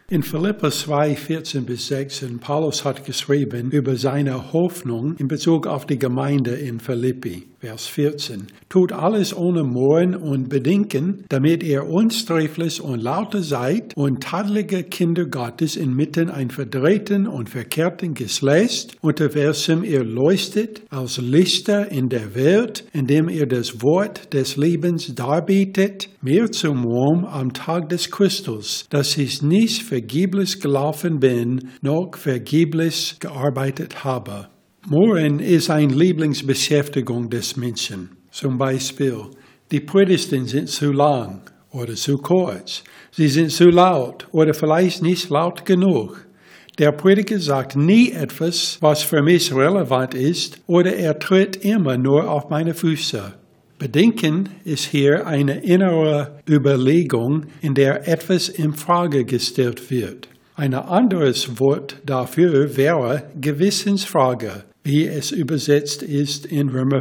In Philipper 2, 14 bis 16, Paulus hat geschrieben über seine Hoffnung in Bezug auf die Gemeinde in Philippi. Vers 14. Tut alles ohne Murren und Bedenken, damit ihr unsträflich und lauter seid und tadelige Kinder Gottes inmitten ein verdrehten und verkehrten Geschlecht, unter welchem ihr leuchtet als Lichter in der Welt, indem ihr das Wort des Lebens darbietet, mir zum Ruhm am Tag des Christus, dass ich nicht vergeblich gelaufen bin, noch vergeblich gearbeitet habe. Murren ist eine Lieblingsbeschäftigung des Menschen. Zum Beispiel, die Predigten sind zu lang oder zu kurz. Sie sind zu laut oder vielleicht nicht laut genug. Der Prediger sagt nie etwas, was für mich relevant ist, oder er tritt immer nur auf meine Füße. Bedenken ist hier eine innere Überlegung, in der etwas in Frage gestellt wird. Ein anderes Wort dafür wäre Gewissensfrage, wie es übersetzt ist in Römer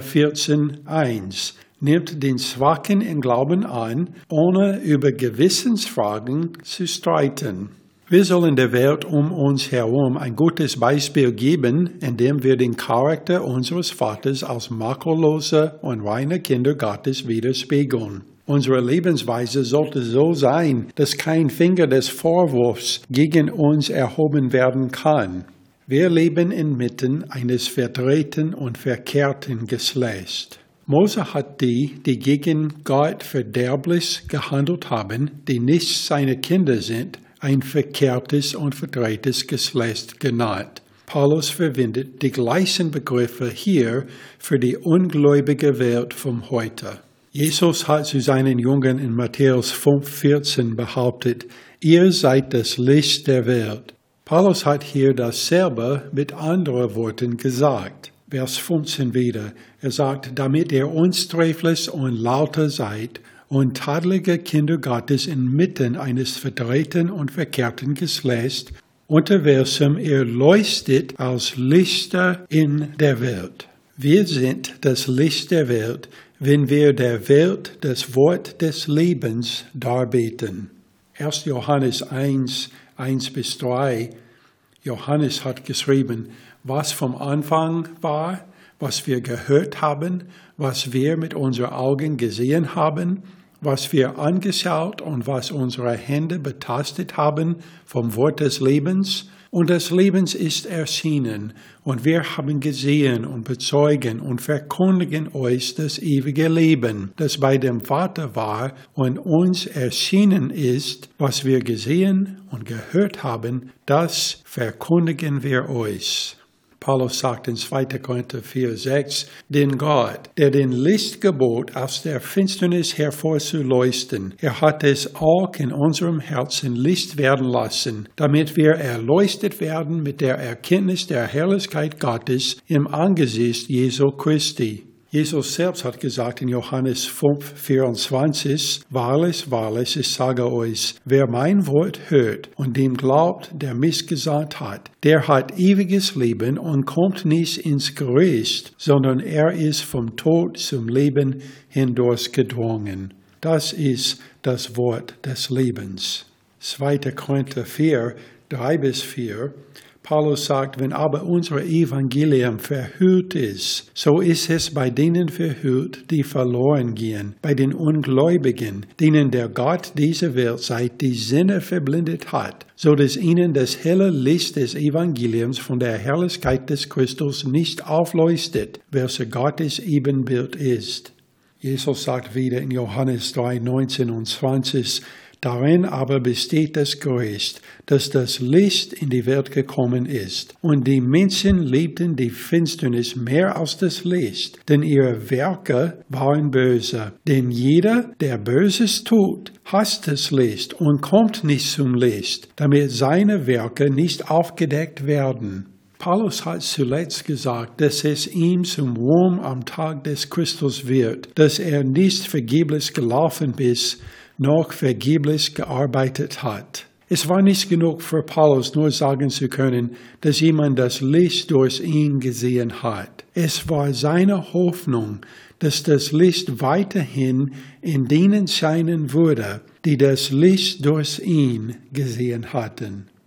14,1. Nimmt den Schwachen im Glauben an, ohne über Gewissensfragen zu streiten. Wir sollen der Welt um uns herum ein gutes Beispiel geben, indem wir den Charakter unseres Vaters als makellose und reine Kinder Gottes widerspiegeln. Unsere Lebensweise sollte so sein, dass kein Finger des Vorwurfs gegen uns erhoben werden kann. Wir leben inmitten eines verdrehten und verkehrten Geschlechts. Mose hat die gegen Gott verderblich gehandelt haben, die nicht seine Kinder sind, ein verkehrtes und verdrehtes Geschlecht genannt. Paulus verwendet die gleichen Begriffe hier für die ungläubige Welt von heute. Jesus hat zu seinen Jüngern in Matthäus 5,14 behauptet, ihr seid das Licht der Welt. Paulus hat hier dasselbe mit anderen Worten gesagt. Vers 15 wieder. Er sagt, damit ihr unsträflich und lauter seid und tadelige Kinder Gottes inmitten eines verdrehten und verkehrten Geschlechts, unter welchem ihr leuchtet als Lichter in der Welt. Wir sind das Licht der Welt, wenn wir der Welt das Wort des Lebens darbieten. 1. Johannes 1, 1-3. Johannes hat geschrieben, was vom Anfang war, was wir gehört haben, was wir mit unseren Augen gesehen haben, was wir angeschaut und was unsere Hände betastet haben vom Wort des Lebens. Und das Leben ist erschienen, und wir haben gesehen und bezeugen und verkündigen euch das ewige Leben, das bei dem Vater war und uns erschienen ist, was wir gesehen und gehört haben, das verkündigen wir euch. Paulus sagt in 2. Korinther 4,6, den Gott, der den Licht gebot, aus der Finsternis hervorzuleuchten, er hat es auch in unserem Herzen Licht werden lassen, damit wir erleuchtet werden mit der Erkenntnis der Herrlichkeit Gottes im Angesicht Jesu Christi. Jesus selbst hat gesagt in Johannes 5,24, wahrlich, wahrlich, ich sage euch, wer mein Wort hört und dem glaubt, der mich gesandt hat, der hat ewiges Leben und kommt nicht ins Gericht, sondern er ist vom Tod zum Leben hindurchgedrungen. Das ist das Wort des Lebens. 2. Korinther 4, 3-4. Paulus sagt, wenn aber unser Evangelium verhüllt ist, so ist es bei denen verhüllt, die verloren gehen, bei den Ungläubigen, denen der Gott dieser Welt seit die Sinne verblindet hat, so dass ihnen das helle Licht des Evangeliums von der Herrlichkeit des Christus nicht aufleuchtet, welcher Gottes Ebenbild ist. Jesus sagt wieder in Johannes 3, 19 und 20, darin aber besteht das Gericht, dass das Licht in die Welt gekommen ist. Und die Menschen liebten die Finsternis mehr als das Licht, denn ihre Werke waren böse. Denn jeder, der Böses tut, hasst das Licht und kommt nicht zum Licht, damit seine Werke nicht aufgedeckt werden. Paulus hat zuletzt gesagt, dass es ihm zum Ruhm am Tag des Christus wird, dass er nicht vergeblich gelaufen ist, noch vergeblich gearbeitet hat. Es war nicht genug für Paulus, nur sagen zu können, dass jemand das Licht durch ihn gesehen hat. Es war seine Hoffnung, dass das Licht weiterhin in denen scheinen würde, die das Licht durch ihn gesehen hatten.